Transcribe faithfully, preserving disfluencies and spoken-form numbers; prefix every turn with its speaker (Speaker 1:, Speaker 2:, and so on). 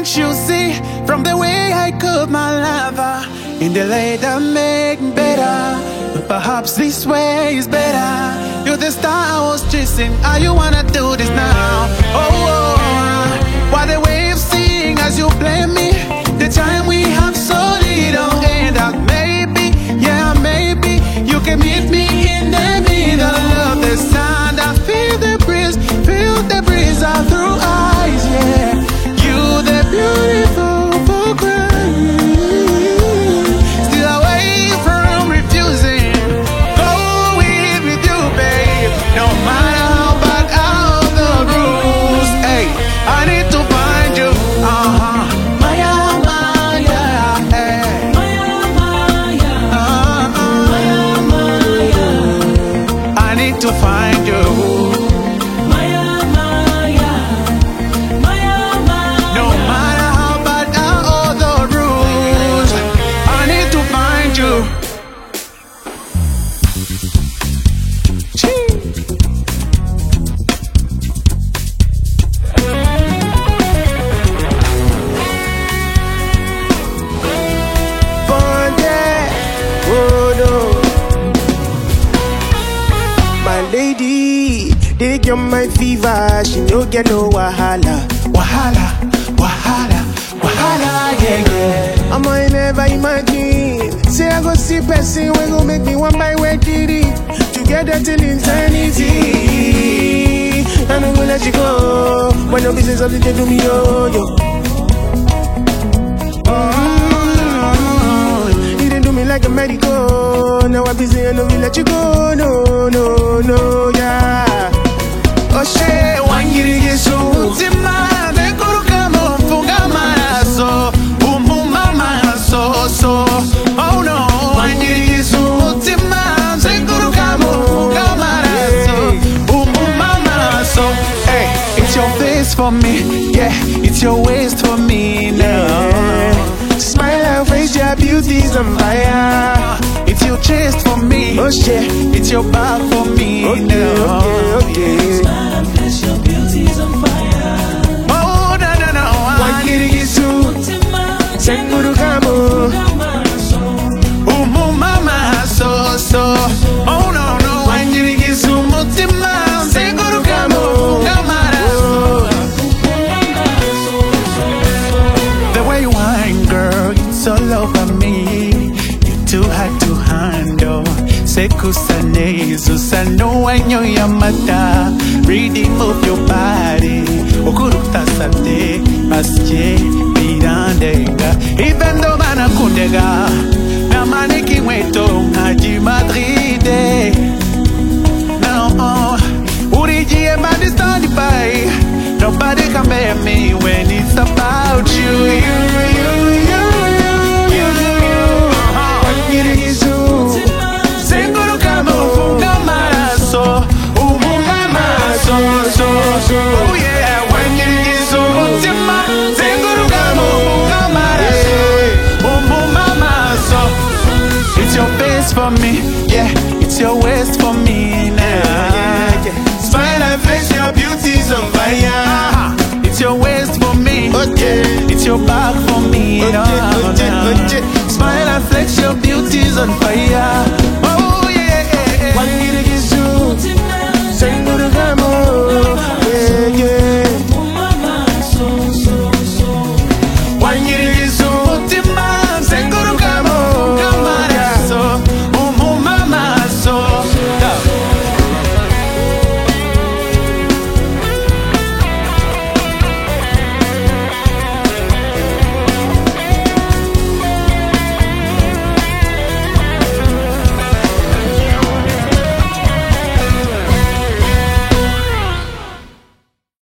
Speaker 1: Can't you see from the way I cook my lover? In the light that make me better. But perhaps this way is better. You're the star I was chasing. How you wanna do this now? Oh, oh. Why the waves sing as you play me? The time we have so little, and that maybe, yeah, maybe you can meet me in the middle of the sun. I feel the breeze, feel the breeze all through eyes, yeah. You the beautiful for crying, still away from refusing. Go with with you, babe. No matter how bad all the rules, hey, I need to find you. Uh huh. Maya, Maya, hey. Maya, Maya. Uh huh. Maya, Maya. I need to find you.
Speaker 2: Lady, they get my fever, she no get no wahala.
Speaker 1: Wahala, wahala, wahala, yeah, yeah.
Speaker 2: I'm I never imagine. Say I go see person, we go make me one by way, did it. Together till eternity. I don't gonna let you go. When no business of the day to me, yo, yo. Oh, you didn't do me like a medical. Now I'm busy and I will let you go. No, no, no, yeah.
Speaker 1: Oh shit, one year is so Tima, they could come on for Gamma, boom boom mama, so so. Oh no, one year is so Tima, they could come on for Gamma, boom boom mama, so. Hey, it's your face for me, yeah, it's your waist for me now.
Speaker 2: Yeah. Smile and face, your beauty's on fire.
Speaker 1: It's your chest for me,
Speaker 2: oh shit,
Speaker 1: it's your back for me
Speaker 2: okay,
Speaker 1: now.
Speaker 2: okay, okay.
Speaker 3: Smile and face, your beauty's on fire.
Speaker 1: Oh no no no,
Speaker 2: One kitty is too. Senguru kamo.
Speaker 1: Umu mama so so. Oh no no, one kitty is too mutima. Senguru kamo, kamara. The way you whine, girl, it's all over me. Too hard to handle. Sekusane, Susano, and your yamata. Really move your body. Okuruta sate, asje, mirandega. Even though mana kundega, na maneki weto, haji Madrid. Now, Uriji and body stand by. Nobody can bear me when it's about you, you, you, you. Oh yeah, when you get so mutima, Zenguru Gamo, Gamara, oh mama, so it's your face for me, yeah, it's your waist for me now.
Speaker 2: Yeah, yeah. Smile and face, your beauty's on fire.
Speaker 1: It's your waist for me,
Speaker 2: okay.
Speaker 1: It's your back for me,
Speaker 2: Okay,
Speaker 1: no,
Speaker 2: okay,
Speaker 1: no.
Speaker 2: okay.
Speaker 1: Smile and flex your